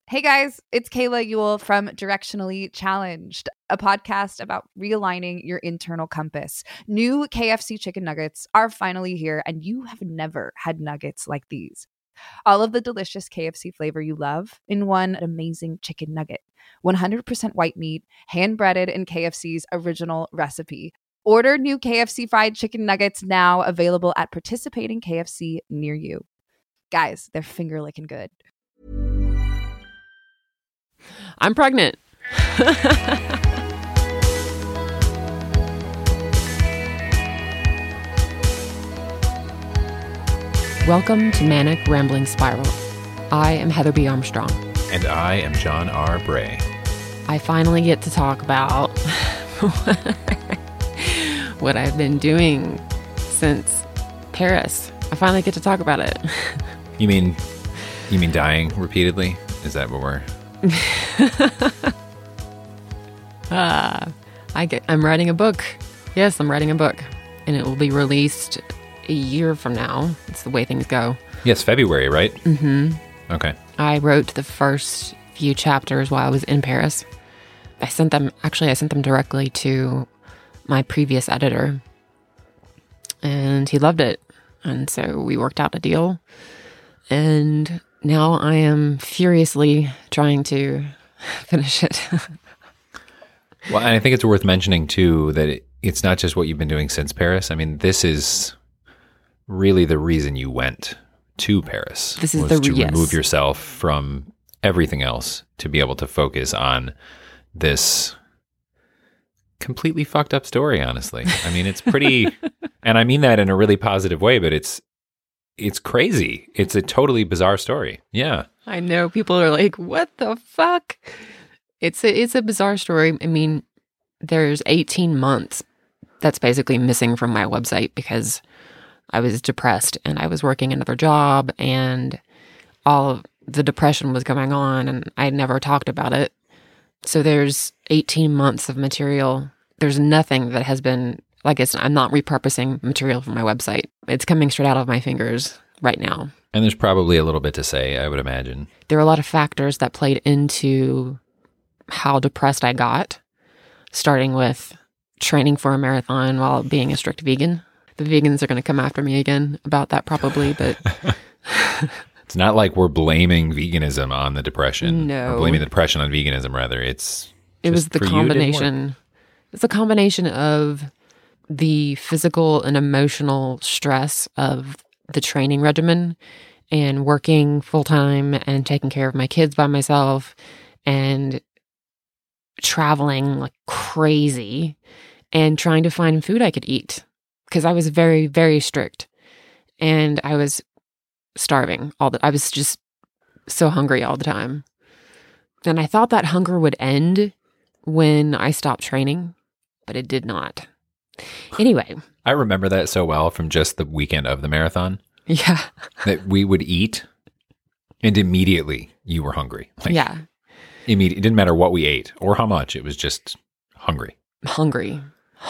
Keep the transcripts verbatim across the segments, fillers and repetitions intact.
Hey guys, it's Kayla Ewell from Directionally Challenged, a podcast about realigning your internal compass. New K F C chicken nuggets are finally here, and you have never had nuggets like these. All of the delicious K F C flavor you love in one amazing chicken nugget. one hundred percent white meat, hand-breaded in K F C's original recipe. Order new K F C fried chicken nuggets now, available at participating K F C near you. Guys, they're finger-licking good. I'm pregnant. Welcome to Manic Rambling Spiral. I am Heather B. Armstrong. And I am John R. Bray. I finally get to talk about what I've been doing since Paris. I finally get to talk about it. You mean, you mean dying repeatedly? Is that what we're... uh, I get, I'm writing a book. Yes, I'm writing a book. And it will be released a year from now. It's the way things go. Yes, February, right? Mm-hmm. Okay. I wrote the first few chapters while I was in Paris. I sent them, actually, I sent them directly to my previous editor. And he loved it. And so we worked out a deal. And now I am furiously trying to finish it. Well, and I think it's worth mentioning, too, that it, it's not just what you've been doing since Paris. I mean, this is really the reason you went to Paris. This is was the to yes. remove yourself from everything else to be able to focus on this completely fucked up story, honestly. I mean, it's pretty, and I mean that in a really positive way, but it's It's crazy. It's a totally bizarre story. Yeah. I know. People are like, what the fuck? It's a, it's a bizarre story. I mean, there's eighteen months that's basically missing from my website because I was depressed and I was working another job and all of the depression was going on and I never talked about it. So there's eighteen months of material. There's nothing that has been... Like, it's, I'm not repurposing material from my website. It's coming straight out of my fingers right now. And there's probably a little bit to say, I would imagine. There are a lot of factors that played into how depressed I got, starting with training for a marathon while being a strict vegan. The vegans are going to come after me again about that probably, but... It's not like we're blaming veganism on the depression. No. Or blaming the depression on veganism, rather. It's It was the combination. It's a combination of... the physical and emotional stress of the training regimen and working full-time and taking care of my kids by myself and traveling like crazy and trying to find food I could eat because I was very, very strict and I was starving all the I was just so hungry all the time. And I thought that hunger would end when I stopped training, but it did not. Anyway. I remember that so well from just the weekend of the marathon. Yeah. That we would eat and immediately you were hungry. Like, yeah. Immediately. It didn't matter what we ate or how much. It was just hungry. Hungry.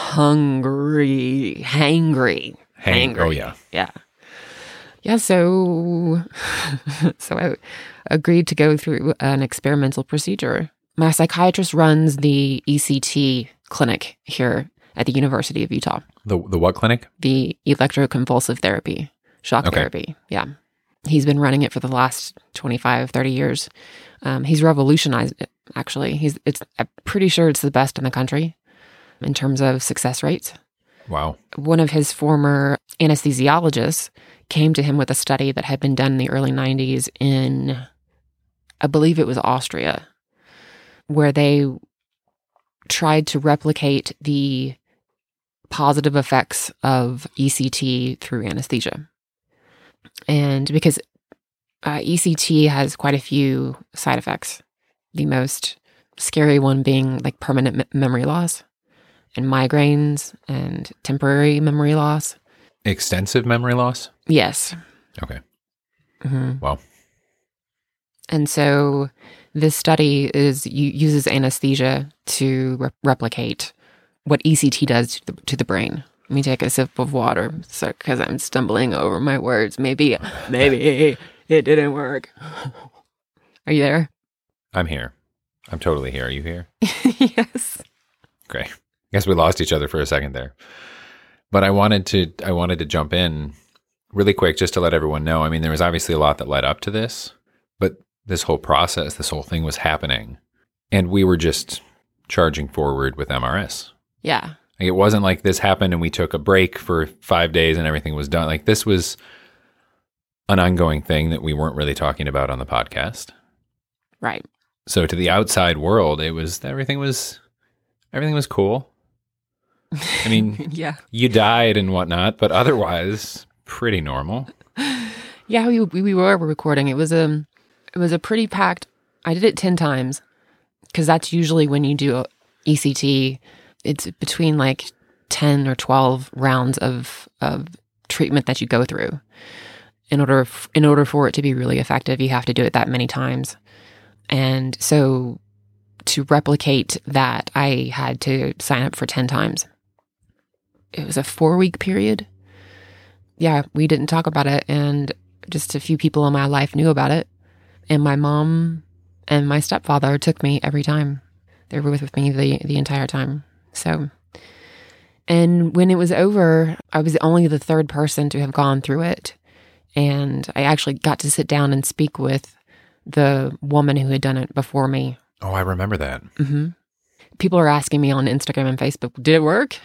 Hungry. Hangry. Hang- Hangry. Oh, yeah. Yeah. Yeah, so, so I agreed to go through an experimental procedure. My psychiatrist runs the E C T clinic here at the University of Utah. The the what clinic? The electroconvulsive therapy, shock okay. therapy. Yeah. He's been running it for the last twenty-five, thirty years. Um, he's revolutionized it, actually. He's it's I'm pretty sure it's the best in the country in terms of success rates. Wow. One of his former anesthesiologists came to him with a study that had been done in the early nineties in, I believe it was Austria, where they tried to replicate the positive effects of E C T through anesthesia. And because uh, E C T has quite a few side effects, the most scary one being like permanent me- memory loss and migraines and temporary memory loss. Extensive memory loss? Yes. Okay. Mm-hmm. Wow. And so this study is uses anesthesia to re- replicate what E C T does to the, to the brain. Let me take a sip of water, so because I'm stumbling over my words. Maybe, maybe it didn't work. Are you there? I'm here. I'm totally here. Are you here? Yes. Great. I guess we lost each other for a second there. But I wanted to I wanted to jump in really quick just to let everyone know. I mean, there was obviously a lot that led up to this, but this whole process, this whole thing was happening. And we were just charging forward with M R S. Yeah. Like, it wasn't like this happened and we took a break for five days and everything was done. Like, this was an ongoing thing that we weren't really talking about on the podcast. Right. So to the outside world, it was, everything was, everything was cool. I mean, yeah. You died and whatnot, but otherwise pretty normal. Yeah, we we were recording. It was a, it was a pretty packed, I did it ten times because that's usually when you do E C T. It's between like ten or twelve rounds of, of treatment that you go through. In order, f- in order for it to be really effective, you have to do it that many times. And so to replicate that, I had to sign up for ten times. It was a four week period. Yeah, we didn't talk about it. And just a few people in my life knew about it. And my mom and my stepfather took me every time. They were with me the, the entire time. So, and when it was over, I was only the third person to have gone through it. And I actually got to sit down and speak with the woman who had done it before me. Oh, I remember that. Mm-hmm. People are asking me on Instagram and Facebook, did it work?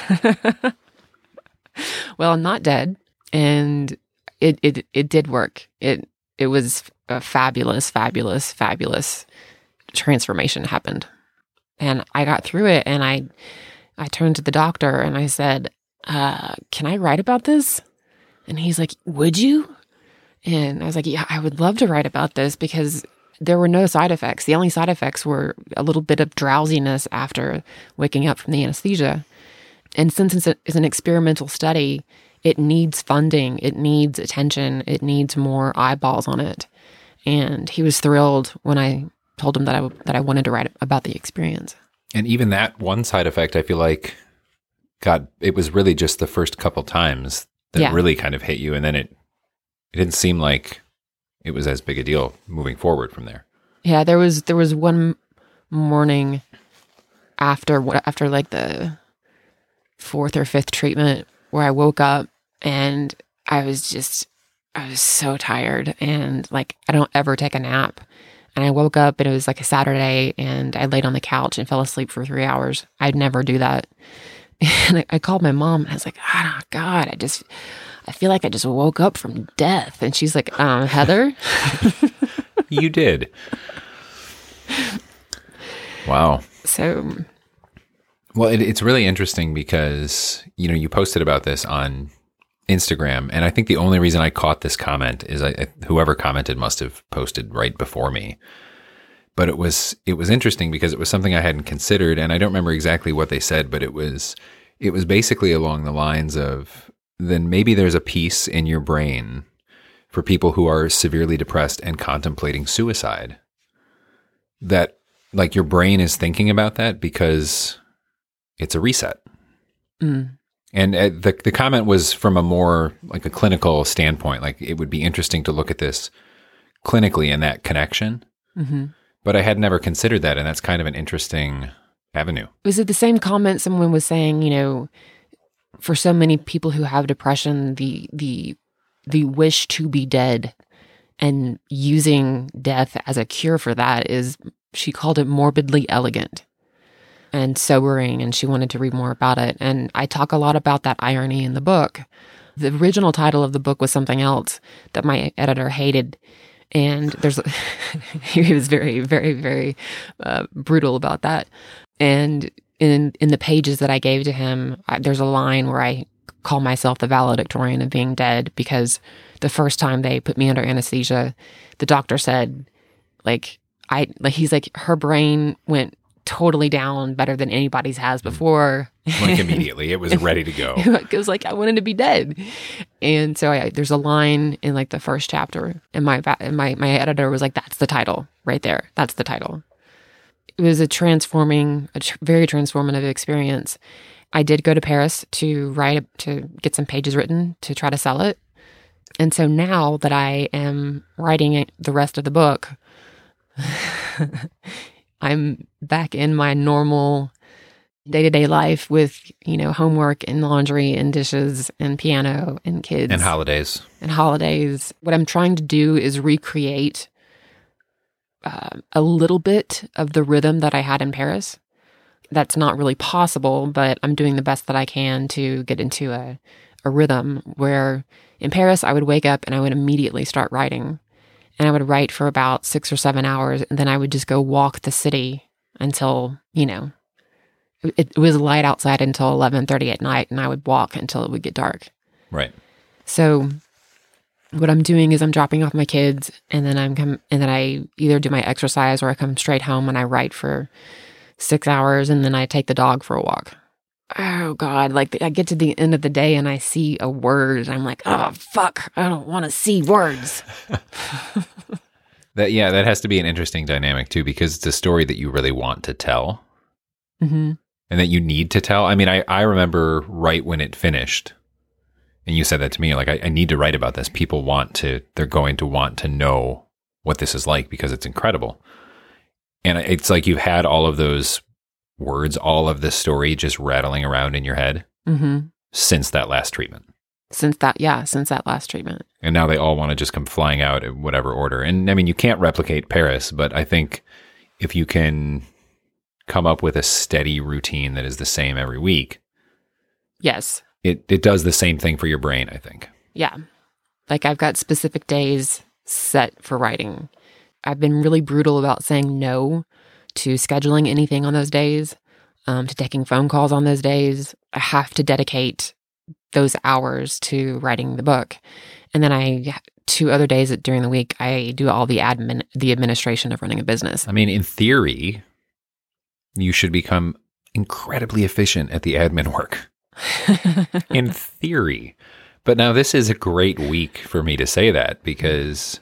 Well, I'm not dead. And it, it, it did work. It, it was a fabulous, fabulous, fabulous transformation happened. And I got through it, and I, I turned to the doctor and I said, uh, can I write about this? And he's like, would you? And I was like, yeah, I would love to write about this because there were no side effects. The only side effects were a little bit of drowsiness after waking up from the anesthesia. And since it's, a, it's an experimental study, it needs funding, it needs attention, it needs more eyeballs on it. And he was thrilled when I told him that I, that I wanted to write about the experience. And even that one side effect, I feel like, God, it was really just the first couple times that Yeah. really kind of hit you. And then it, it didn't seem like it was as big a deal moving forward from there. Yeah, there was there was one morning after after like the fourth or fifth treatment where I woke up and I was just I was so tired, and like I don't ever take a nap. And I woke up and it was like a Saturday, and I laid on the couch and fell asleep for three hours. I'd never do that. And I, I called my mom and I was like, oh God, I just I feel like I just woke up from death. And she's like, um, Heather? You did. Wow. So, well, it, it's really interesting because, you know, you posted about this on Instagram. And I think the only reason I caught this comment is I, I, whoever commented must have posted right before me. But it was it was interesting because it was something I hadn't considered. And I don't remember exactly what they said, but it was it was basically along the lines of, then maybe there's a piece in your brain for people who are severely depressed and contemplating suicide that, like, your brain is thinking about that because it's a reset. mm, And uh, the the comment was from a more like a clinical standpoint. Like, it would be interesting to look at this clinically in that connection. mm-hmm. But I had never considered that, and that's kind of an interesting avenue. Was it the same comment someone was saying, you know, for so many people who have depression, the the the wish to be dead and using death as a cure for that is, she called it morbidly elegant and sobering, and she wanted to read more about it. And I talk a lot about that irony in the book. The original title of the book was something else that my editor hated. And there's, he was very, very, very uh, brutal about that. And in in the pages that I gave to him, I, there's a line where I call myself the valedictorian of being dead, because the first time they put me under anesthesia, the doctor said, like, I, like, he's like, her brain went totally down better than anybody's has before. Like, immediately, it was ready to go. It was like, I wanted to be dead. And so I, there's a line in like the first chapter, and my my my editor was like, that's the title right there. That's the title. It was a transforming, a tr- very transformative experience. I did go to Paris to write, to get some pages written to try to sell it. And so now that I am writing it, the rest of the book, I'm back in my normal day-to-day life with, you know, homework and laundry and dishes and piano and kids. And holidays. And holidays. What I'm trying to do is recreate uh, a little bit of the rhythm that I had in Paris. That's not really possible, but I'm doing the best that I can to get into a, a rhythm where in Paris, I would wake up and I would immediately start writing. And I would write for about six or seven hours, and then I would just go walk the city until, you know, it, it was light outside until eleven thirty at night, and I would walk until it would get dark. Right. So what I'm doing is I'm dropping off my kids, and then I'm come, and then I either do my exercise or I come straight home and I write for six hours, and then I take the dog for a walk. Oh God, like I get to the end of the day and I see a word and I'm like, oh fuck, I don't want to see words. That yeah, that has to be an interesting dynamic too, because it's a story that you really want to tell, mm-hmm. and that you need to tell. I mean, I, I remember right when it finished, and you said that to me, like I, I need to write about this. People want to, they're going to want to know what this is like because it's incredible. And it's like you've had all of those words, all of this story just rattling around in your head mm-hmm. since that last treatment. Since that, yeah, since that last treatment. And now they all want to just come flying out in whatever order. And I mean, you can't replicate Paris, but I think if you can come up with a steady routine that is the same every week. Yes. It, it does the same thing for your brain, I think. Yeah. Like I've got specific days set for writing. I've been really brutal about saying no to scheduling anything on those days, um, to taking phone calls on those days. I have to dedicate those hours to writing the book. And then I, two other days during the week, I do all the admin, the administration of running a business. I mean, in theory, you should become incredibly efficient at the admin work. In theory. But now this is a great week for me to say that because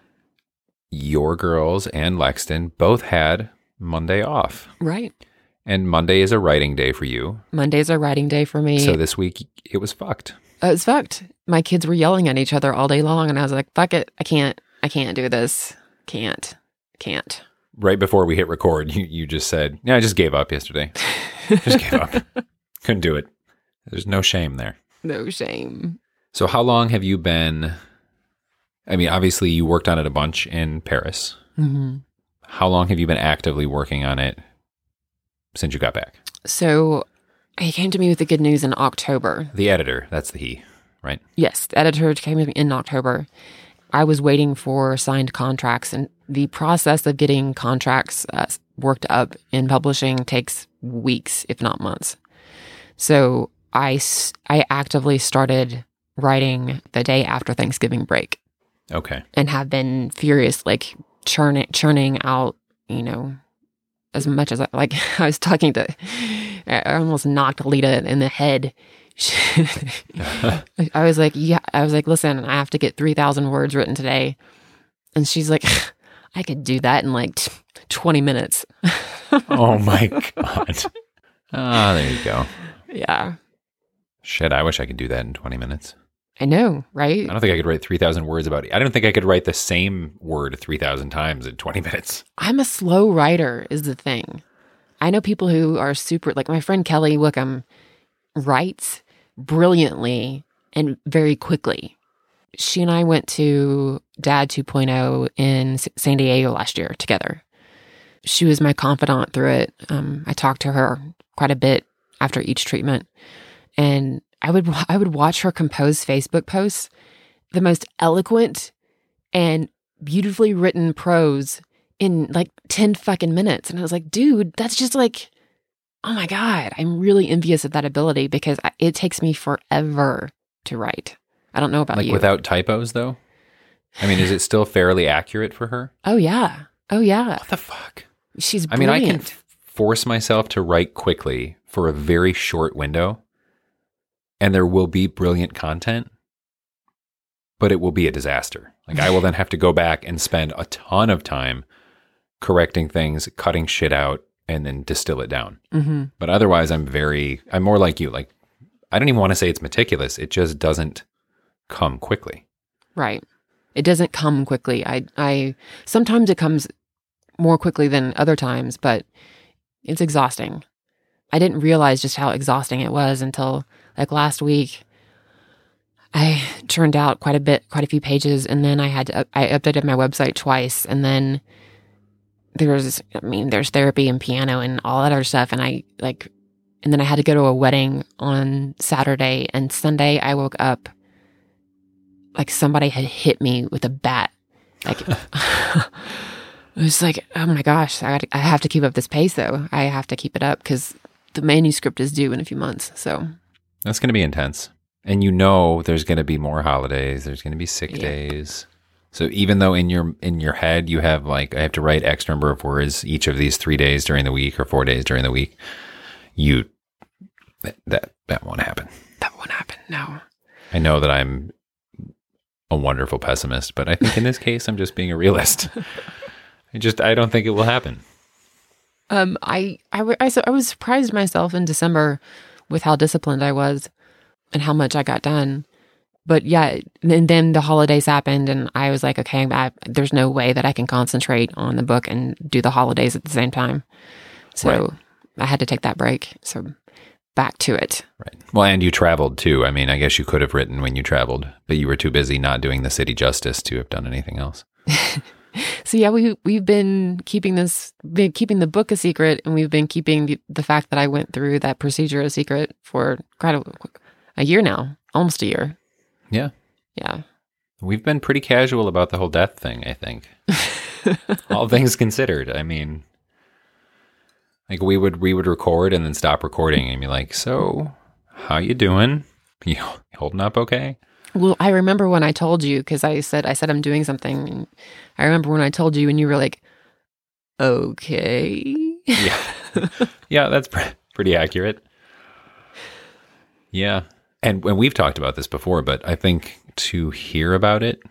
your girls and Lexton both had Monday off. Right. And Monday is a writing day for you. Monday's a writing day for me. So this week, it was fucked. Uh, it was fucked. My kids were yelling at each other all day long, and I was like, fuck it. I can't. I can't do this. Can't. Can't. Right before we hit record, you, you just said, yeah, I just gave up yesterday. Just gave up. Couldn't do it. There's no shame there. No shame. So how long have you been... I mean, obviously, you worked on it a bunch in Paris. Mm-hmm. How long have you been actively working on it since you got back? So he came to me with the good news in October. The editor, that's the he, right? Yes, the editor came to me in October. I was waiting for signed contracts, and the process of getting contracts uh, worked up in publishing takes weeks, if not months. So I, I actively started writing the day after Thanksgiving break. Okay. And have been furious, like churning, churning out, you know, as much as I, like I was talking to, I almost knocked Lita in the head. I was like, yeah, I was like, listen, I have to get three thousand words written today. And she's like, I could do that in like t- twenty minutes. Oh my God. Ah, there you go. Yeah. Shit, I wish I could do that in twenty minutes. I know, right? I don't think I could write three thousand words about it. I don't think I could write the same word three thousand times in twenty minutes. I'm a slow writer is the thing. I know people who are super, like my friend Kelly Wickham writes brilliantly and very quickly. She and I went to Dad two point oh in San Diego last year together. She was my confidant through it. Um, I talked to her quite a bit after each treatment. And I would I would watch her compose Facebook posts, the most eloquent and beautifully written prose in like ten fucking minutes. And I was like, dude, that's just like, oh my God, I'm really envious of that ability because I, it takes me forever to write. I don't know about like you. Without typos, though? I mean, is it still fairly accurate for her? Oh, yeah. Oh, yeah. What the fuck? She's I mean, brilliant. I can f- force myself to write quickly for a very short window, and there will be brilliant content, but it will be a disaster. Like, I will then have to go back and spend a ton of time correcting things, cutting shit out, and then distill it down. Mm-hmm. But otherwise, I'm very, I'm more like you. Like, I don't even want to say it's meticulous. It just doesn't come quickly. Right. It doesn't come quickly. I, I, sometimes it comes more quickly than other times, but it's exhausting. I didn't realize just how exhausting it was until like last week. I churned out quite a bit, quite a few pages, and then I had to, I updated my website twice, and then there's, I mean, there's therapy and piano and all that other stuff, and I like, and then I had to go to a wedding on Saturday, and Sunday I woke up like somebody had hit me with a bat. Like, it was like, oh my gosh, I, gotta, I have to keep up this pace though. I have to keep it up because the manuscript is due in a few months. So that's going to be intense. And you know there's going to be more holidays. There's going to be sick Yeah. days. So even though in your in your head you have like, I have to write X number of words each of these three days during the week or four days during the week, you that that, that won't happen. that won't happen. No. I know that I'm a wonderful pessimist, but I think in this case I'm just being a realist. I just I don't think it will happen. Um, I, I, w- I, so I was surprised myself in December with how disciplined I was and how much I got done. But yeah, and then the holidays happened and I was like, okay, I, there's no way that I can concentrate on the book and do the holidays at the same time. So Right. I had to take that break. So back to it. Right. Well, and you traveled too. I mean, I guess you could have written when you traveled, but you were too busy not doing the city justice to have done anything else. So yeah, we we've been keeping this, been keeping the book a secret, and we've been keeping the, the fact that I went through that procedure a secret for quite a, a year now, almost a year. Yeah. Yeah. We've been pretty casual about the whole death thing, I think. All things considered. I mean, like we would we would record and then stop recording and be like, "So, how you doing? You holding up okay?" Well, I remember when I told you, because I said I said I'm doing something. And I remember when I told you, and you were like, "Okay." Yeah, yeah, that's pre- pretty accurate. Yeah, and when we've talked about this before, but I think to hear about it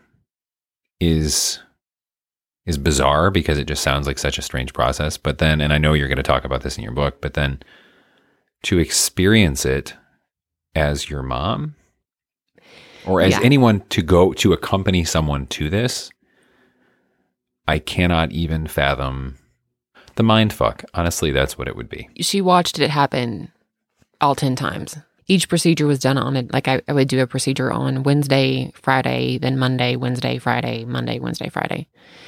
is is bizarre because it just sounds like such a strange process. But then, and I know you're going to talk about this in your book, but then to experience it as your mom. Or as Yeah. anyone to go to accompany someone to this, I cannot even fathom the mind fuck. Honestly, that's what it would be. She watched it happen all ten times. Each procedure was done on it. Like I, I would do a procedure on Wednesday, Friday, then Monday, Wednesday, Friday, Monday, Wednesday, Friday.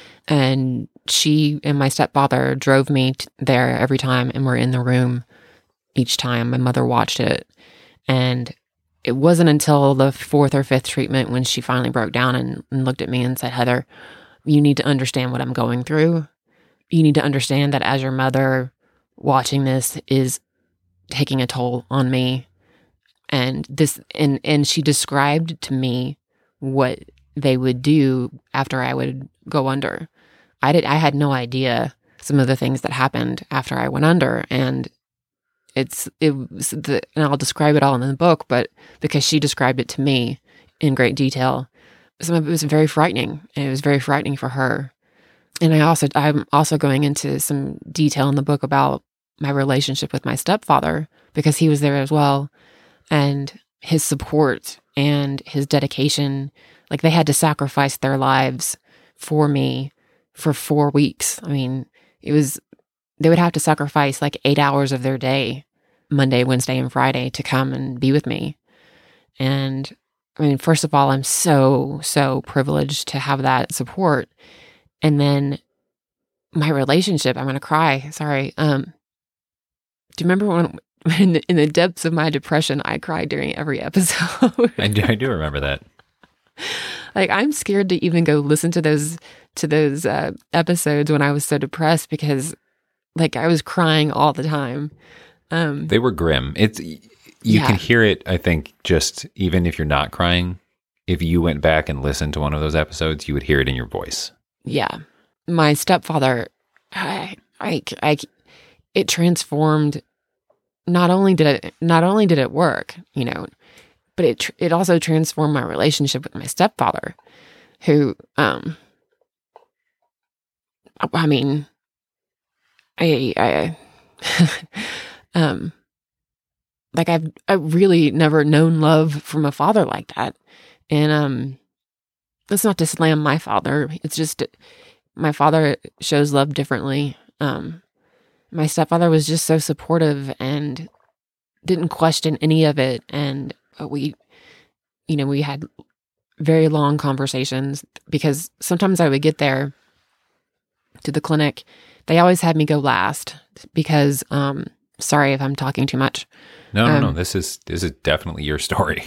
And she and my stepfather drove me t- there every time and were in the room each time. My mother watched it. And it wasn't until the fourth or fifth treatment when she finally broke down and, and looked at me and said, "Heather, you need to understand what I'm going through. You need to understand that as your mother, watching this is taking a toll on me." And this, and, and she described to me what they would do after I would go under. I did, I had no idea some of the things that happened after I went under. And it's, it was the, and I'll describe it all in the book, but because she described it to me in great detail, some of it was very frightening. And it was very frightening for her. And I also, I'm also going into some detail in the book about my relationship with my stepfather because he was there as well. And his support and his dedication, like they had to sacrifice their lives for me for four weeks. I mean, it was, they would have to sacrifice like eight hours of their day, Monday, Wednesday, and Friday to come and be with me. And I mean, first of all, I'm so, so privileged to have that support. And then my relationship, I'm going to cry. Sorry. Um, do you remember when, in the, in the depths of my depression, I cried during every episode? I do, I do remember that. Like, I'm scared to even go listen to those, to those uh, episodes when I was so depressed because like I was crying all the time. Um, They were grim. It's you Yeah. can hear it, I think, just even if you're not crying, if you went back and listened to one of those episodes, you would hear it in your voice. yeah. My stepfather, I, I, I, it transformed. Not only did it, not only did it work, you know, but it, tr- it also transformed my relationship with my stepfather, who, um, I mean, I, I, um, like I've, I've really never known love from a father like that. And, um, that's not to slam my father. It's just, my father shows love differently. Um, my stepfather was just so supportive and didn't question any of it. And we, you know, we had very long conversations because sometimes I would get there to the clinic. They always had me go last because, um, sorry if I'm talking too much. No, no, um, no. This is, this is definitely your story.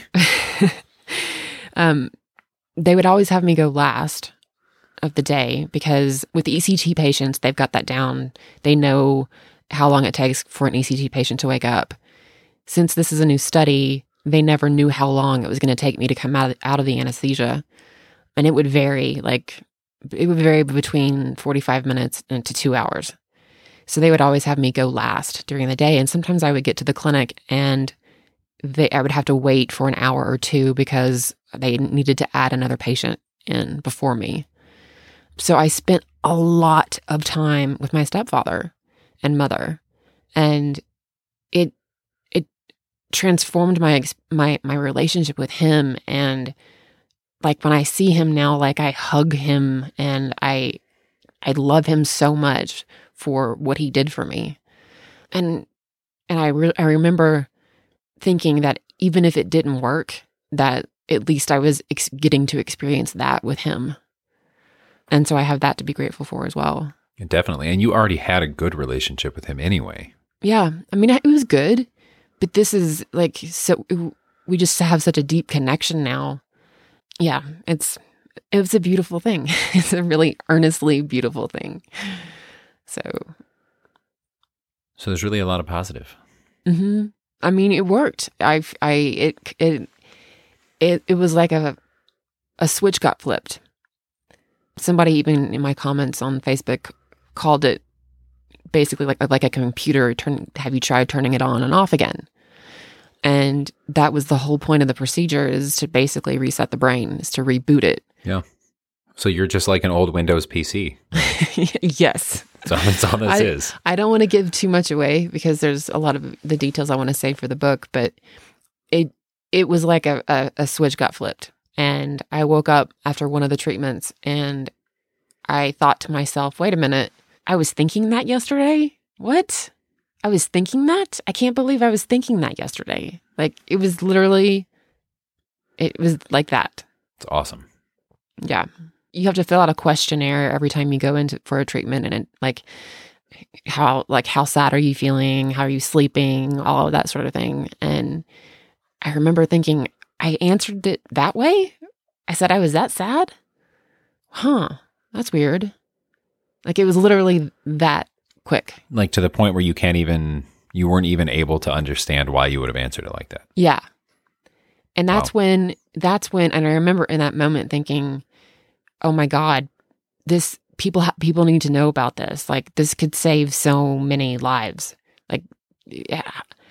um, they would always have me go last of the day because with E C T patients, they've got that down. They know how long it takes for an E C T patient to wake up. Since this is a new study, they never knew how long it was going to take me to come out of, out of the anesthesia. And it would vary, like, it would vary between forty-five minutes and to two hours. So they would always have me go last during the day. And sometimes I would get to the clinic and they, I would have to wait for an hour or two because they needed to add another patient in before me. So I spent a lot of time with my stepfather and mother, and it it transformed my my my relationship with him. And like when I see him now, like I hug him and I I love him so much for what he did for me. And and I re- I remember thinking that even if it didn't work, that at least I was ex- getting to experience that with him. And so I have that to be grateful for as well. Definitely. And you already had a good relationship with him anyway. Yeah. I mean, it was good, but this is like, so we just have such a deep connection now. Yeah. It's, it's a beautiful thing. It's a really earnestly beautiful thing. So. So there's really a lot of positive. Mm-hmm. I mean, it worked. I, I, it, it, it, it was like a, a switch got flipped. Somebody even in my comments on Facebook called it basically like like a computer. Turn, have you tried turning it on and off again? And that was the whole point of the procedure, is to basically reset the brain, is to reboot it. Yeah. So you're just like an old Windows P C. Yes. So that's all this I, is. I don't want to give too much away because there's a lot of the details I want to say for the book, but it it was like a, a, a switch got flipped. And I woke up after one of the treatments and I thought to myself, wait a minute, I was thinking that yesterday? What? I was thinking that? I can't believe I was thinking that yesterday. Like, it was literally, it was like that. It's awesome. Yeah. You have to fill out a questionnaire every time you go into for a treatment, and it, like, how, like, how sad are you feeling? How are you sleeping? All of that sort of thing. And I remember thinking, I answered it that way? I said I was that sad? Huh. That's weird. Like, it was literally that quick. Like to the point where you can't even, you weren't even able to understand why you would have answered it like that. Yeah. And that's Wow. when, that's when, and I remember in that moment thinking, oh my God, this, people, ha- people need to know about this. Like, this could save so many lives. Like, yeah.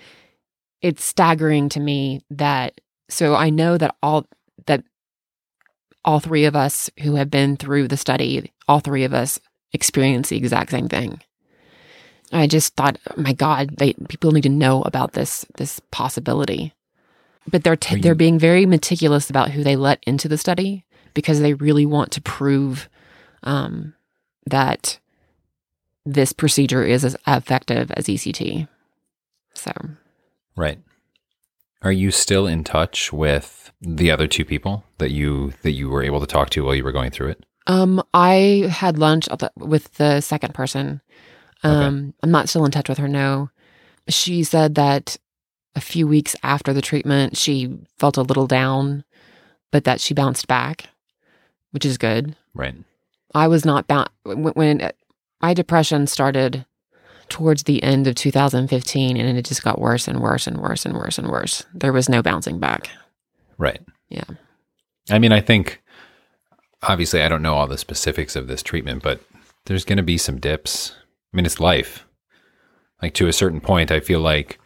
It's staggering to me that, so I know that all, that all three of us who have been through the study, all three of us experience the exact same thing. I just thought, oh my God, they, people need to know about this, this possibility. But they're t- you- they're being very meticulous about who they let into the study because they really want to prove um, that this procedure is as effective as E C T. So, Right. Are you still in touch with the other two people that you that you were able to talk to while you were going through it? um, I had lunch at the- with the second person. Um, Okay. I'm not still in touch with her. No, she said that a few weeks after the treatment, she felt a little down, but that she bounced back, which is good. Right. I was not bound when, when my depression started towards the end of two thousand fifteen, and it just got worse and worse and worse and worse and worse. There was no bouncing back. Right. Yeah. I mean, I think, obviously, I don't know all the specifics of this treatment, but there's going to be some dips. I mean, it's life. Like, to a certain point, I feel like,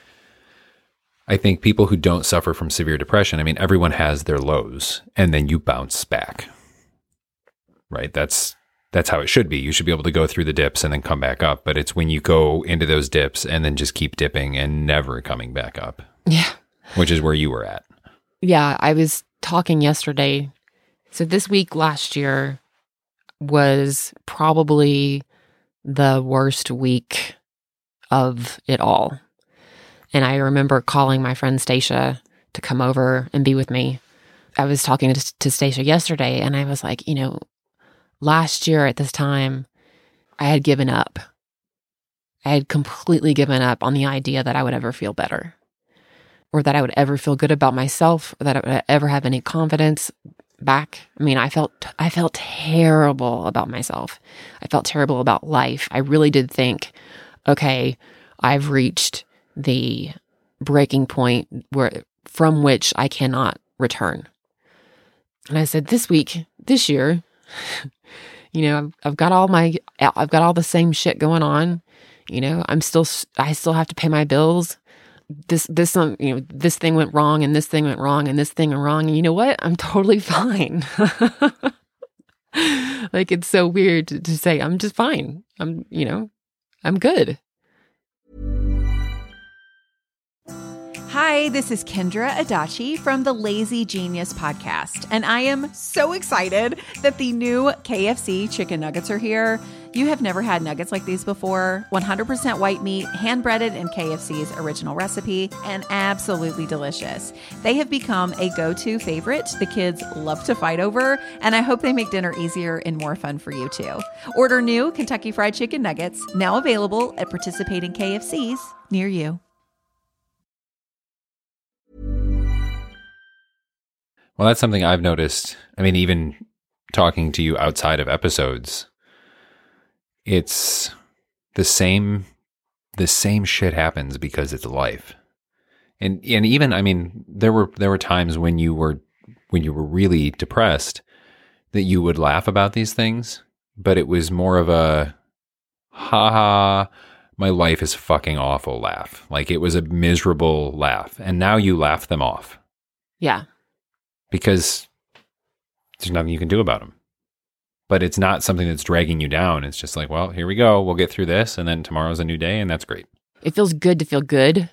I think people who don't suffer from severe depression, I mean, everyone has their lows, and then you bounce back. Right? That's that's how it should be. You should be able to go through the dips and then come back up. But it's when you go into those dips and then just keep dipping and never coming back up, Yeah. which is where you were at. Yeah. I was talking yesterday. So this week last year was probably the worst week of it all. And I remember calling my friend Stacia to come over and be with me. I was talking to, to Stacia yesterday, and I was like, you know, last year at this time, I had given up. I had completely given up on the idea that I would ever feel better, or that I would ever feel good about myself, or that I would ever have any confidence back. I mean, I felt I felt terrible about myself. I felt terrible about life. I really did think, okay, I've reached the breaking point where from which I cannot return. And I said, this week, this year, you know, I've, I've got all my, I've got all the same shit going on. You know, I'm still, I still have to pay my bills. This, this, um, you know, this thing went wrong, and this thing went wrong, and this thing went wrong. And you know what? I'm totally fine. Like, it's so weird to, to say, I'm just fine. I'm, you know, I'm good. Hi, this is Kendra Adachi from the Lazy Genius podcast, and I am so excited that the new K F C chicken nuggets are here. You have never had nuggets like these before. one hundred percent white meat, hand-breaded in K F C's original recipe, and absolutely delicious. They have become a go-to favorite the kids love to fight over, and I hope they make dinner easier and more fun for you too. Order new Kentucky Fried Chicken Nuggets, now available at participating K F Cs near you. Well, that's something I've noticed. I mean, even talking to you outside of episodes, it's the same, the same shit happens because it's life. And, and even, I mean, there were, there were times when you were, when you were really depressed that you would laugh about these things, but it was more of a, ha ha, my life is fucking awful laugh. Like, it was a miserable laugh. And now you laugh them off. Yeah. Because there's nothing you can do about them. But it's not something that's dragging you down. It's just like, well, here we go. We'll get through this, and then tomorrow's a new day, and that's great. It feels good to feel good.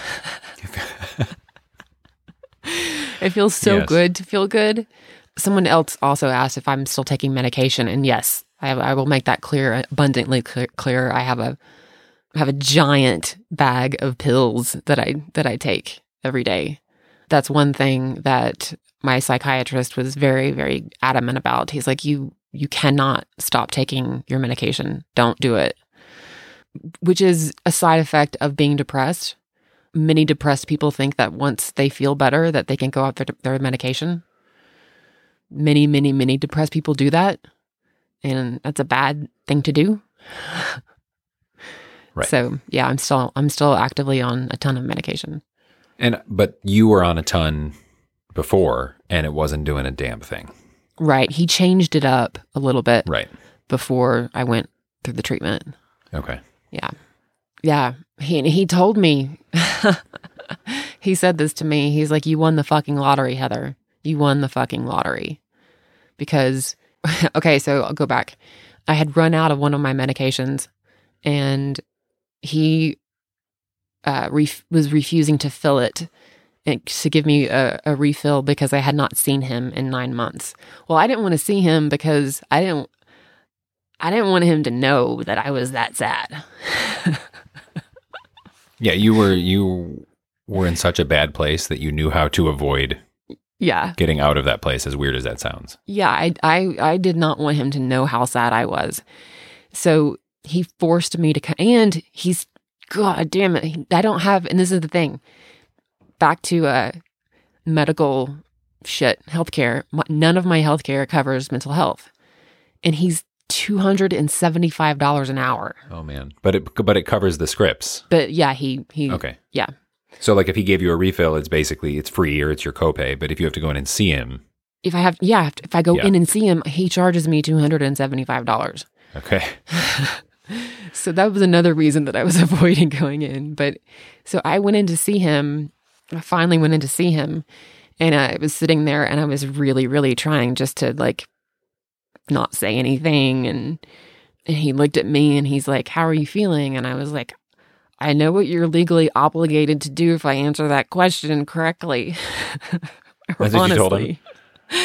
It feels so Yes. good to feel good. Someone else also asked if I'm still taking medication, and yes, I, have, I will make that clear, abundantly clear, clear. I have a I have a giant bag of pills that I that I take every day. That's one thing that my psychiatrist was very, very adamant about. He's like, you you cannot stop taking your medication. Don't do it. Which is a side effect of being depressed. Many depressed people think that once they feel better, that they can go off their, their medication. Many, many, many depressed people do that. And that's a bad thing to do. Right. So yeah, I'm still I'm still actively on a ton of medication. And but you were on a ton before, and it wasn't doing a damn thing. Right. He changed it up a little bit Right. before I went through the treatment. Okay. Yeah. Yeah. He he told me, he said this to me. He's like, you won the fucking lottery, Heather. You won the fucking lottery. Because, okay, so I'll go back. I had run out of one of my medications, and he uh, ref- was refusing to fill it and to give me a, a refill because I had not seen him in nine months. Well, I didn't want to see him because I didn't I didn't want him to know that I was that sad. Yeah, you were you were in such a bad place that you knew how to avoid Yeah. getting out of that place, as weird as that sounds. Yeah, I, I, I did not want him to know how sad I was. So he forced me to, and he's, God damn it, I don't have, and this is the thing, back to uh, medical shit, healthcare, none of my healthcare covers mental health. And he's two hundred seventy-five dollars an hour. Oh man. But it but it covers the scripts. But yeah, he, he Okay. yeah. So like if he gave you a refill, it's basically, it's free or it's your copay. But if you have to go in and see him. If I have, yeah, if I go Yeah. in and see him, he charges me two hundred seventy-five dollars. Okay. So that was another reason that I was avoiding going in. But so I went in to see him. I finally went in to see him, and I was sitting there, and I was really, really trying just to like not say anything. And, and he looked at me, and he's like, "How are you feeling?" And I was like, "I know what you're legally obligated to do if I answer that question correctly." That's what you told him?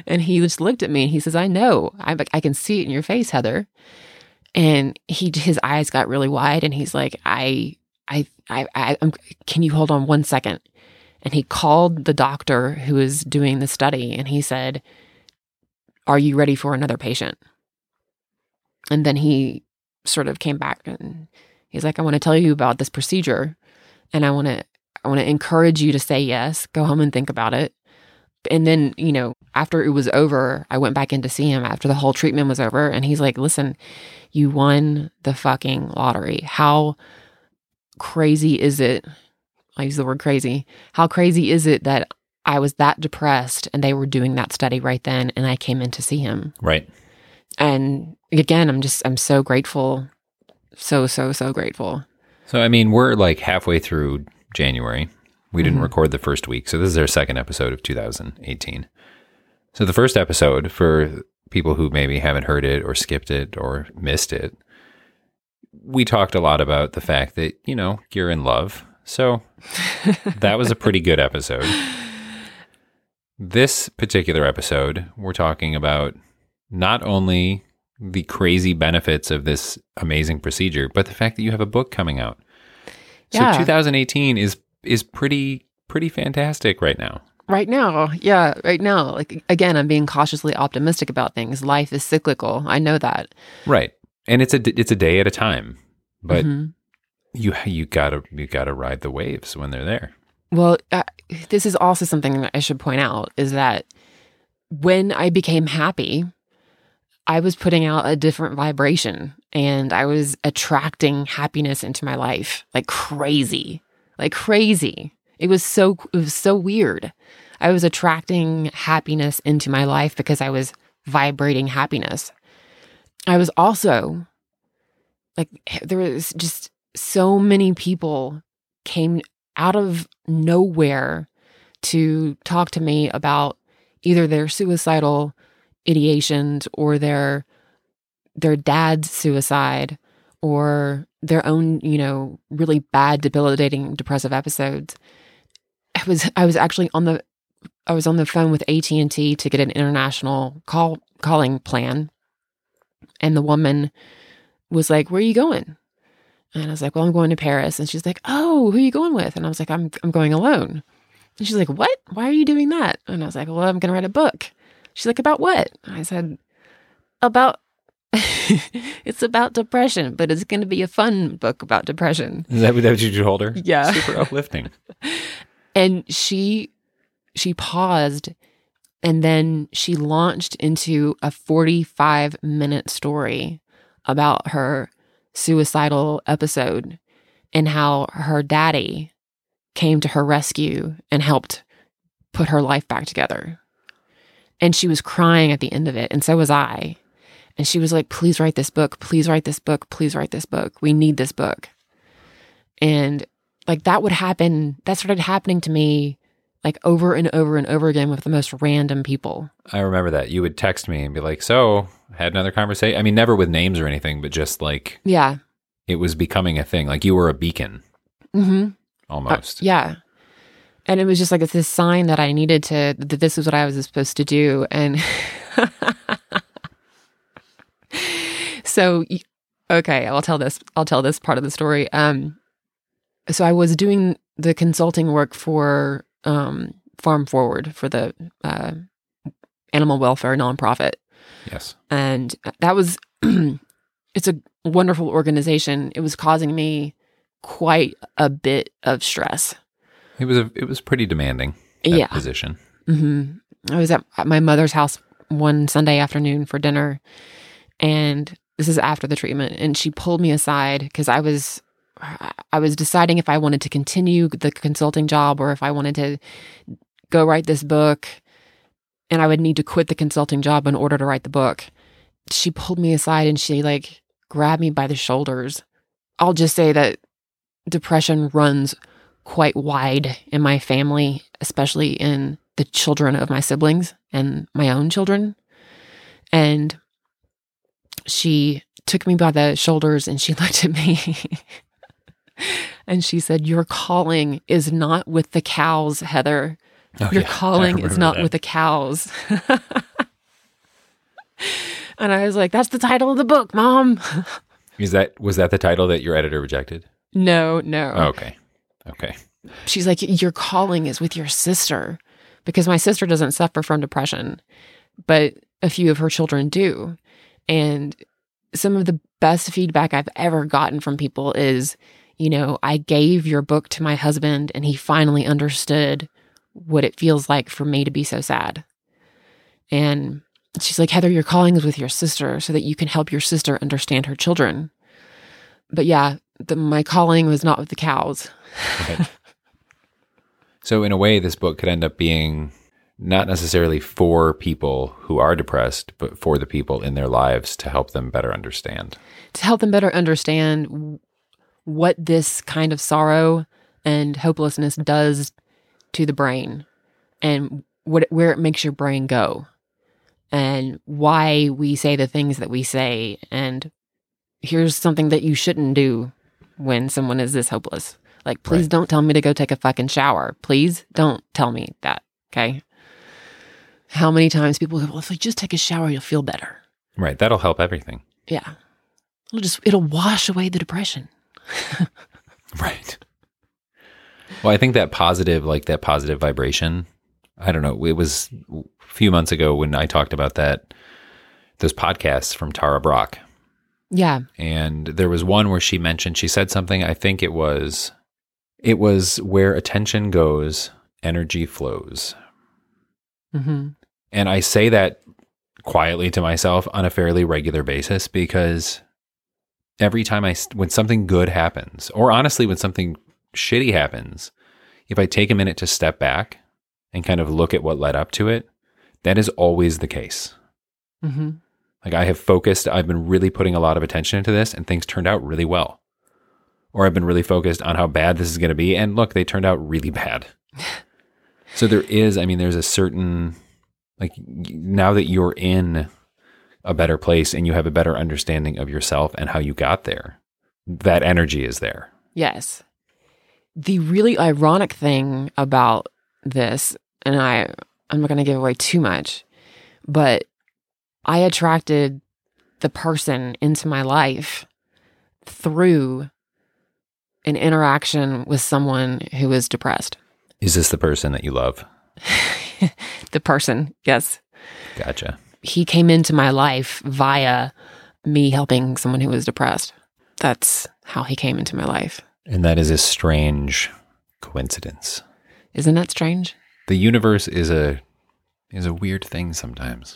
And he just looked at me and he says, I know. I, I can see it in your face, Heather. And he, his eyes got really wide and he's like, I, I, I, I I'm, can you hold on one second? And he called the doctor who was doing the study and he said, are you ready for another patient? And then he sort of came back and he's like, I want to tell you about this procedure and I want to, I want to encourage you to say yes, go home and think about it. And then, you know, after it was over, I went back in to see him after the whole treatment was over. And he's like, listen, you won the fucking lottery. How crazy is it? I use the word crazy. How crazy is it that I was that depressed and they were doing that study right then and I came in to see him? Right. And again, I'm just, I'm so grateful. So, so, so grateful. So, I mean, we're like halfway through January. We didn't Mm-hmm. record the first week. So this is our second episode of two thousand eighteen. So the first episode, for people who maybe haven't heard it or skipped it or missed it, we talked a lot about the fact that, you know, you're in love. So that was a pretty good episode. This particular episode, we're talking about not only the crazy benefits of this amazing procedure, but the fact that you have a book coming out. So Yeah. two thousand eighteen is is pretty pretty fantastic right now. Right now, yeah, right now. Like, again, I'm being cautiously optimistic about things. Life is cyclical. I know that. Right. And it's a d- it's a day at a time. But Mhm. you you got to you got to ride the waves when they're there. Well, uh, this is also something that I should point out is that when I became happy, I was putting out a different vibration and I was attracting happiness into my life like crazy, like crazy. It was so, it was so weird. I was attracting happiness into my life because I was vibrating happiness. I was also like, there was just so many people came out of nowhere to talk to me about either their suicidal ideations or their their dad's suicide or their own, you know, really bad, debilitating, depressive episodes. I was I was actually on the I was on the phone with A T and T to get an international call calling plan, and the woman was like, "Where are you going?" And I was like, "Well, I'm going to Paris." And she's like, "Oh, who are you going with?" And I was like, "I'm I'm going alone." And she's like, "What? Why are you doing that?" And I was like, "Well, I'm going to write a book." She's like, "About what?" I said, "About, it's about depression, but it's going to be a fun book about depression." Is that what that what you told her? Yeah. Super uplifting. And she, she paused and then she launched into a forty-five minute story about her suicidal episode and how her daddy came to her rescue and helped put her life back together. And she was crying at the end of it, and so was I. And she was like, "Please write this book. Please write this book. Please write this book. We need this book." And like that would happen, that started happening to me like over and over and over again with the most random people. I remember that. You would text me and be like, "So, had another conversation?" I mean, never with names or anything, but just like Yeah. it was becoming a thing. Like you were a beacon Mm-hmm. almost. Uh, yeah. And it was just like it's this sign that I needed to, that this is what I was supposed to do. And so, okay, I'll tell this, I'll tell this part of the story. Um, so I was doing the consulting work for um, Farm Forward, for the uh, animal welfare nonprofit. Yes. And that was, it's a wonderful organization. It was causing me quite a bit of stress. It was a, it was pretty demanding. That Yeah. position. Mm-hmm. I was at, at my mother's house one Sunday afternoon for dinner, and this is after the treatment, and she pulled me aside because I was, I was deciding if I wanted to continue the consulting job or if I wanted to go write this book, and I would need to quit the consulting job in order to write the book. She pulled me aside and she like grabbed me by the shoulders. I'll just say that depression runs quite wide in my family, especially in the children of my siblings and my own children. And she took me by the shoulders and she looked at me and she said, "Your calling is not with the cows, Heather. Oh, Your yeah. I calling is remember not that. with the cows." And I was like, that's the title of the book, Mom. Is that, was that the title that your editor rejected? No, no. Oh, okay. Okay. She's like, your calling is with your sister, because my sister doesn't suffer from depression, but a few of her children do. And some of the best feedback I've ever gotten from people is, you know, I gave your book to my husband and he finally understood what it feels like for me to be so sad. And she's like, Heather, your calling is with your sister so that you can help your sister understand her children. But yeah, the, my calling was not with the cows. Right. So in a way, this book could end up being not necessarily for people who are depressed, but for the people in their lives to help them better understand. To help them better understand what this kind of sorrow and hopelessness does to the brain, and what where it makes your brain go, and why we say the things that we say, and here's something that you shouldn't do when someone is this hopeless. Like, please right. don't tell me to go take a fucking shower. Please don't tell me that, okay? How many times people go, well, if you just take a shower, you'll feel better. Right, that'll help everything. Yeah. It'll just, it'll wash away the depression. Right. Well, I think that positive, like that positive vibration, I don't know, it was a few months ago when I talked about that, those podcasts from Tara Brach. Yeah. And there was one where she mentioned, she said something, I think it was, it was where attention goes, energy flows. Mm-hmm. And I say that quietly to myself on a fairly regular basis, because every time I, when something good happens, or honestly, when something shitty happens, if I take a minute to step back and kind of look at what led up to it, that is always the case. Mm-hmm. Like, I have focused, I've been really putting a lot of attention into this, and things turned out really well. Or I've been really focused on how bad this is going to be, and look, they turned out really bad. So there is, I mean, there's a certain, like, now that you're in a better place and you have a better understanding of yourself and how you got there, that energy is there. Yes. The really ironic thing about this, and I, I'm not going to give away too much, but I attracted the person into my life through an interaction with someone who is depressed. Is this the person that you love? The person, yes. Gotcha. He came into my life via me helping someone who was depressed. That's how he came into my life. And that is a strange coincidence. Isn't that strange? The universe is a is a weird thing sometimes.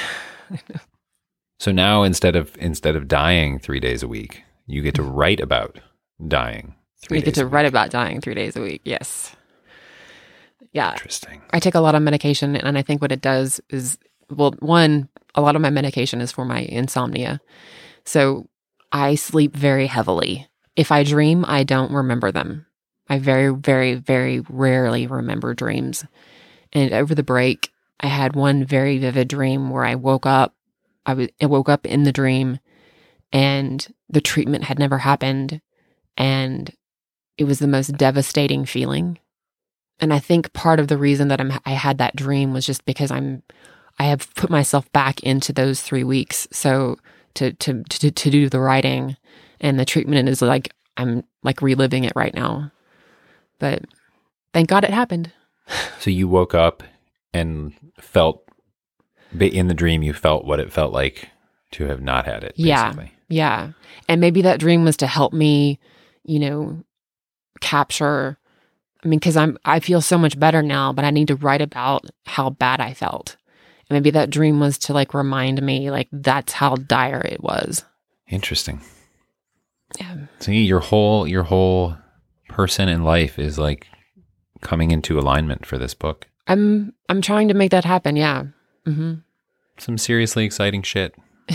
So now instead of instead of dying three days a week, you get to write about dying three we days get to a week. write about dying three days a week. Yes. Yeah. Interesting. I take a lot of medication, and I think what it does is, well, one, a lot of my medication is for my insomnia. So I sleep very heavily. If I dream, I don't remember them. I very, very, very rarely remember dreams. And over the break, I had one very vivid dream where I woke up. I, w- I woke up in the dream, and the treatment had never happened. And it was the most devastating feeling. And I think part of the reason that I'm, I had that dream was just because I'm, I have put myself back into those three weeks. So to, to, to, to do the writing, and the treatment is like, I'm like reliving it right now. But thank God it happened. So you woke up and felt, in the dream, you felt what it felt like to have not had it, basically. Yeah. Yeah. And maybe that dream was to help me, you know, capture, I mean, because I'm, I feel so much better now, but I need to write about how bad I felt. And maybe that dream was to like remind me, like, that's how dire it was. Interesting. Yeah. See, your whole, your whole person in life is like coming into alignment for this book. I'm, I'm trying to make that happen. Yeah. Mm-hmm. Some seriously exciting shit.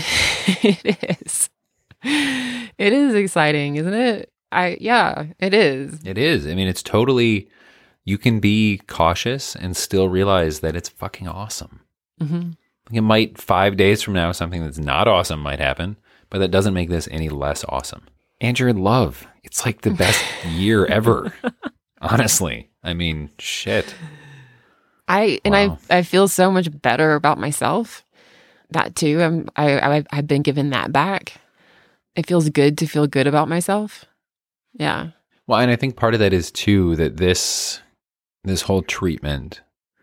It is. It is exciting, isn't it? I, yeah, it is. It is. I mean, it's totally, you can be cautious and still realize that it's fucking awesome. Mm-hmm. It might, five days from now, something that's not awesome might happen, but that doesn't make this any less awesome. And you're in love. It's like the best year ever. Honestly. I mean, shit. I, and Wow. I, I feel so much better about myself. that too. I'm, I, I, I've been given that back. It feels good to feel good about myself. Yeah. Well, and I think part of that is too that this this whole treatment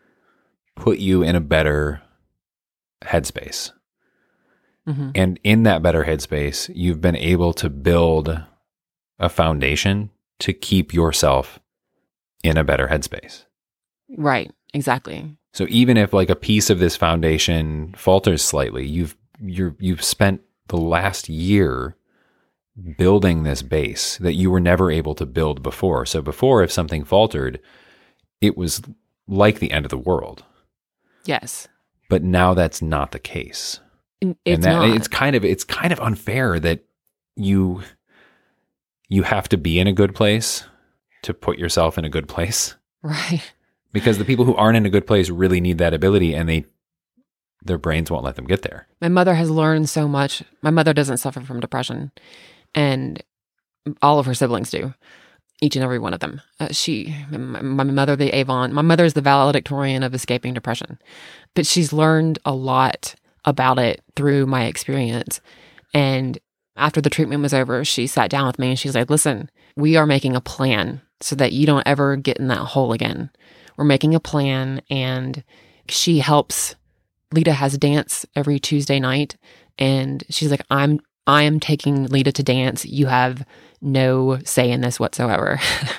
put you in a better headspace. Mm-hmm. And in that better headspace, you've been able to build a foundation to keep yourself in a better headspace. Right. Exactly. So even if like a piece of this foundation falters slightly, you've you're you've spent the last year building this base that you were never able to build before. So before, if something faltered, it was like the end of the world. Yes. But now that's not the case. It's and that, not. it's kind of it's kind of unfair that you you have to be in a good place to put yourself in a good place. Right. Because the people who aren't in a good place really need that ability, and they their brains won't let them get there. My mother has learned so much. My mother doesn't suffer from depression, and all of her siblings do, each and every one of them. Uh, she, my, my mother, the Avon, my mother is the valedictorian of escaping depression, but she's learned a lot about it through my experience. And after the treatment was over, she sat down with me and she's like, listen, we are making a plan so that you don't ever get in that hole again. We're making a plan, and she helps. Lita has dance every Tuesday night, and she's like, I'm, I am taking Lita to dance. You have no say in this whatsoever.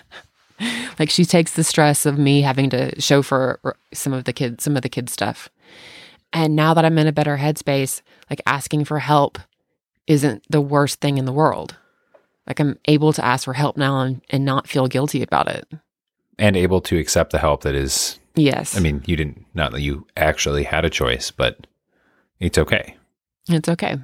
Like, she takes the stress of me having to chauffeur some of the kids, some of the kids' stuff. And now that I'm in a better headspace, like, asking for help isn't the worst thing in the world. Like, I'm able to ask for help now and, and not feel guilty about it. And able to accept the help that is, yes. I mean, you didn't, not that you actually had a choice, but it's okay. It's okay.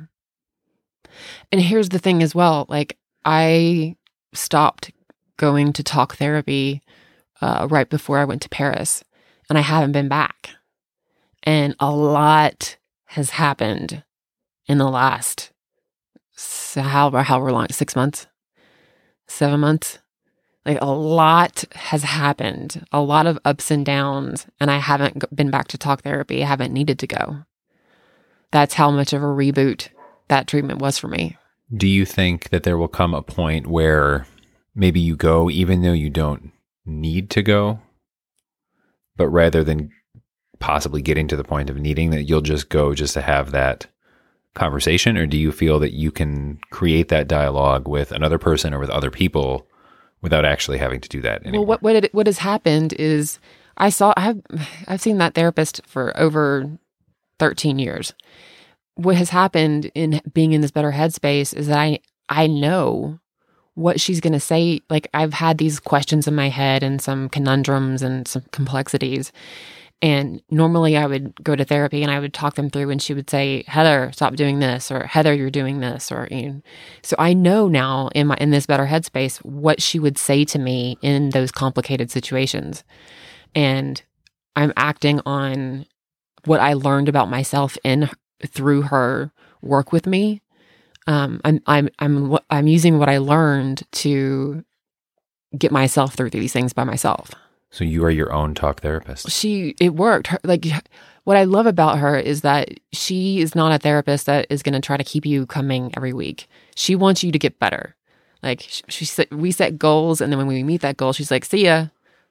And here's the thing as well. Like, I stopped going to talk therapy uh, right before I went to Paris, and I haven't been back. And a lot has happened in the last, however, however long, six months, seven months. Like, a lot has happened, a lot of ups and downs, and I haven't been back to talk therapy. I haven't needed to go. That's how much of a reboot that treatment was for me. Do you think that there will come a point where maybe you go even though you don't need to go, but rather than possibly getting to the point of needing, that you'll just go just to have that conversation? Or do you feel that you can create that dialogue with another person or with other people without actually having to do that anymore? Well, what what, it, what has happened is I saw I've I've seen that therapist for over thirteen years. What has happened in being in this better headspace is that I I know what she's going to say. Like, I've had these questions in my head and some conundrums and some complexities. And normally I would go to therapy and I would talk them through, and she would say, Heather, stop doing this, or Heather, you're doing this. Or, you know. So I know now in my, in this better headspace, what she would say to me in those complicated situations. And I'm acting on what I learned about myself in through her work with me. Um, I'm, I'm, I'm, I'm using what I learned to get myself through these things by myself. So you are your own talk therapist. She, it worked. Her, like, what I love about her is that she is not a therapist that is going to try to keep you coming every week. She wants you to get better. Like, she, she set, we set goals, and then when we meet that goal, she's like, see ya.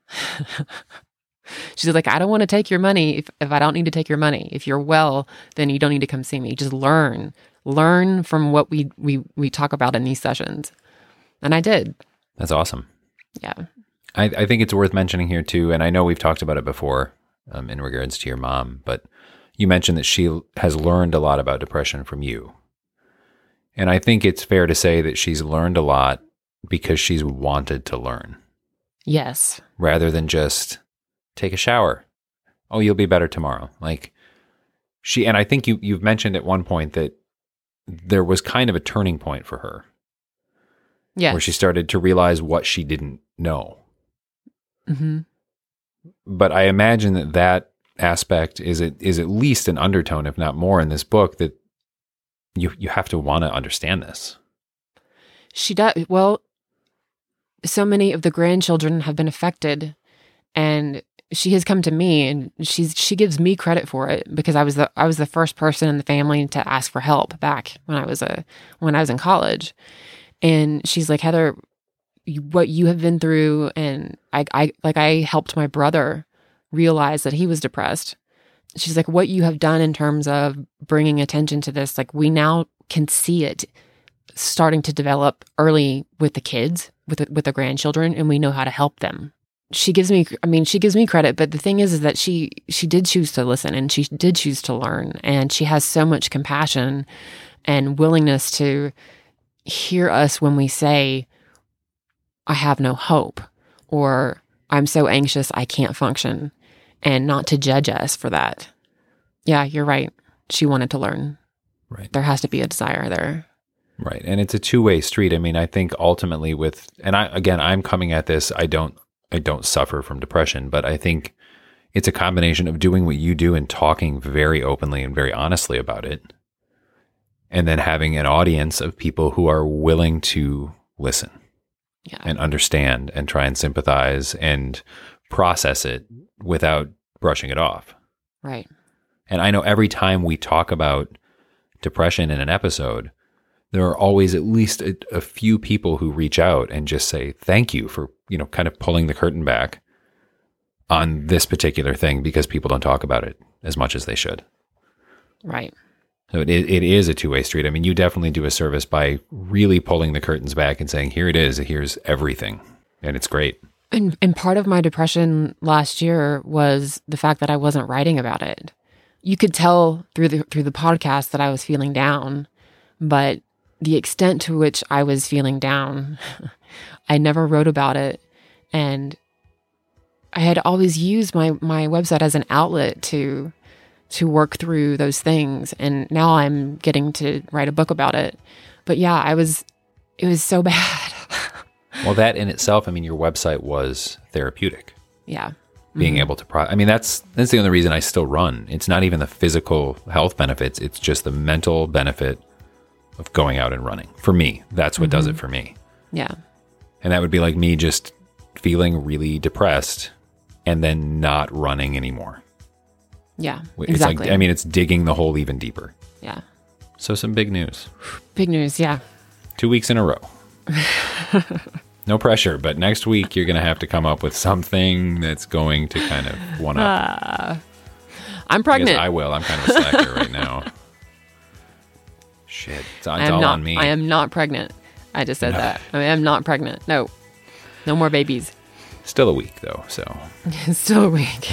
She's like, I don't want to take your money if, if I don't need to take your money. If you're well, then you don't need to come see me. Just learn. Learn from what we, we, we talk about in these sessions. And I did. That's awesome. Yeah. I, I think it's worth mentioning here too, and I know we've talked about it before um, in regards to your mom, but you mentioned that she has learned a lot about depression from you. And I think it's fair to say that she's learned a lot because she's wanted to learn. Yes. Rather than just take a shower. Oh, you'll be better tomorrow. Like, she, and I think you, you've mentioned at one point that there was kind of a turning point for her. Yes. Where she started to realize what she didn't know. Mm-hmm. But I imagine that that aspect is it is at least an undertone, if not more, in this book, that you you have to want to understand this. She does. Well, so many of the grandchildren have been affected, and she has come to me, and she's she gives me credit for it because I was the I was the first person in the family to ask for help back when I was a when I was in college. And she's like, Heather, you, what you have been through, and I, I like I helped my brother realize that he was depressed. She's like, what you have done in terms of bringing attention to this, like we now can see it starting to develop early with the kids, with the, with the grandchildren, and we know how to help them. She gives me, I mean, she gives me credit, but the thing is, is that she she did choose to listen, and she did choose to learn, and she has so much compassion and willingness to hear us when we say, I have no hope, or I'm so anxious I can't function, and not to judge us for that. Yeah, you're right. She wanted to learn. Right. There has to be a desire there. Right. And it's a two-way street. I mean, I think ultimately with, and I, again, I'm coming at this, I don't, I don't suffer from depression, but I think it's a combination of doing what you do and talking very openly and very honestly about it. And then having an audience of people who are willing to listen Yeah. and understand and try and sympathize and process it without brushing it off. Right. And I know every time we talk about depression in an episode, there are always at least a, a few people who reach out and just say, thank you for, you know, kind of pulling the curtain back on this particular thing, because people don't talk about it as much as they should. Right. So it, it is a two-way street. I mean, you definitely do a service by really pulling the curtains back and saying, here it is, here's everything. And it's great. And and part of my depression last year was the fact that I wasn't writing about it. You could tell through the through the podcast that I was feeling down, but the extent to which I was feeling down, I never wrote about it. And I had always used my my website as an outlet to to work through those things. And now I'm getting to write a book about it. But yeah, I was, it was so bad. Well, that in itself, I mean, your website was therapeutic. Yeah. Being Mm-hmm. able to, pro- I mean, that's, that's the only reason I still run. It's not even the physical health benefits. It's just the mental benefit of going out and running. For me, that's what Mm-hmm. does it for me. Yeah. And that would be like me just feeling really depressed and then not running anymore. Yeah. It's Exactly. like, I mean, it's digging the hole even deeper. Yeah. So some big news. Big news. Yeah. Two weeks in a row. No pressure, but next week you're going to have to come up with something that's going to kind of one up. Uh, I'm I pregnant. guess I will. I'm kind of a slacker right now. Shit. It's, it's I am all not, on me. I am not pregnant. I just said No. that. I mean, I'm not pregnant. No. No more babies. Still a week, though, so. It's still a week.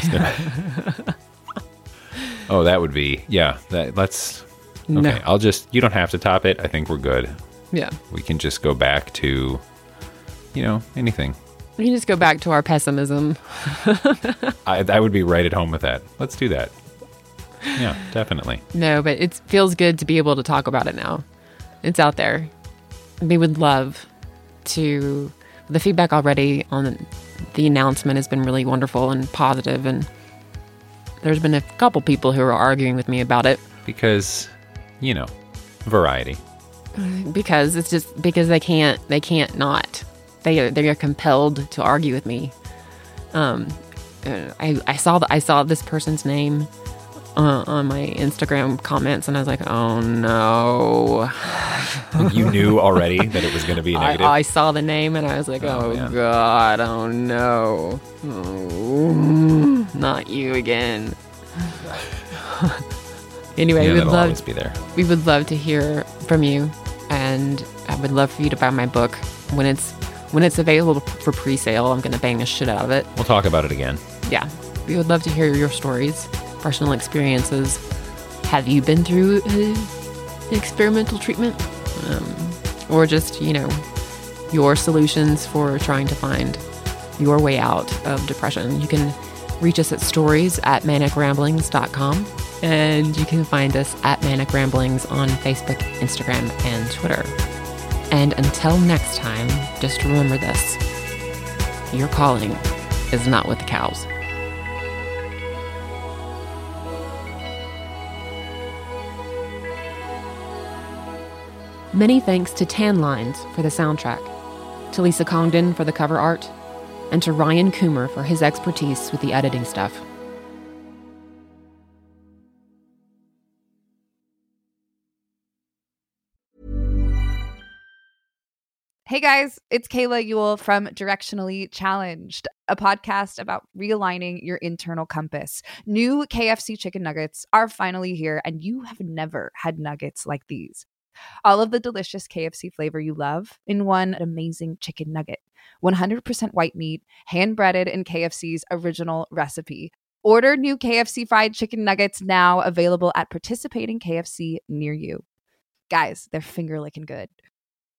Oh, that would be, yeah. That Let's, okay. No. I'll just, you don't have to top it. I think we're good. Yeah. We can just go back to, you know, anything. We can just go back to our pessimism. I, I would be right at home with that. Let's do that. Yeah, definitely. No, but it feels good to be able to talk about it now. It's out there. We would love to, the feedback already on the announcement has been really wonderful and positive, and there's been a couple people who are arguing with me about it. Because, you know, variety. Because it's just because they can't they can't not they are, they are compelled to argue with me. Um, uh, I I saw the, I saw this person's name uh, on my Instagram comments, and I was like, oh no. You knew already that it was going to be I, negative. I saw the name and I was like, Oh, oh, man. God, oh no, oh, not you again. Anyway, yeah, we'd that'll love always be there. we would love to hear from you, and I would love for you to buy my book when it's when it's available for pre-sale. I'm gonna bang the shit out of it. We'll talk about it again. Yeah, we would love to hear your stories, personal experiences. Have you been through uh, experimental treatment, um, or just you know your solutions for trying to find your way out of depression? You can reach us at stories at manic ramblings dot com. And you can find us at Manic Ramblings on Facebook, Instagram, and Twitter. And until next time, just remember this. Your calling is not with the cows. Many thanks to Tan Lines for the soundtrack, to Lisa Congdon for the cover art, and to Ryan Coomer for his expertise with the editing stuff. Hey guys, it's Kayla Ewell from Directionally Challenged, a podcast about realigning your internal compass. New K F C chicken nuggets are finally here, and you have never had nuggets like these. All of the delicious K F C flavor you love in one amazing chicken nugget. one hundred percent white meat, hand-breaded in K F C's original recipe. Order new K F C fried chicken nuggets now, available at participating K F C near you. Guys, they're finger-licking good.